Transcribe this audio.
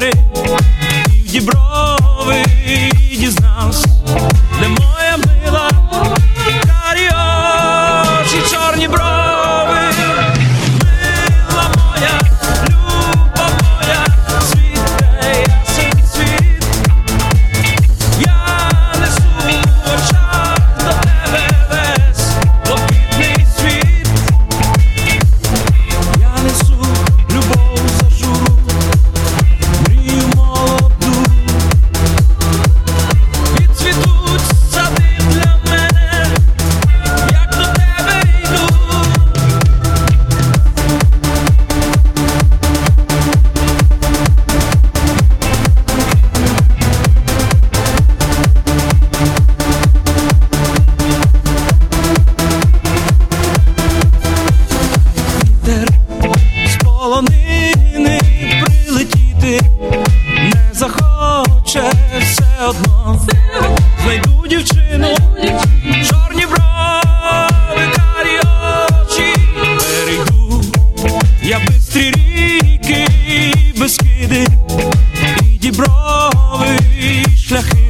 двері і в Діброви дізнався, де моя мила, карі очі, чорні брови. Мила моя, люба моя, світе ясен світ. Я несу в очах до тебе весь блакитний світ. Я несу любов за журу, мрію молоду. Відцвітуть сади для мене, як до тебе йду. Вітер з полонини прилетіти не захоче, все одно знайду дівчину, чорні брови, карі очі. Перейду я бистрі ріки, Бескиди і Діброви, і шляхи.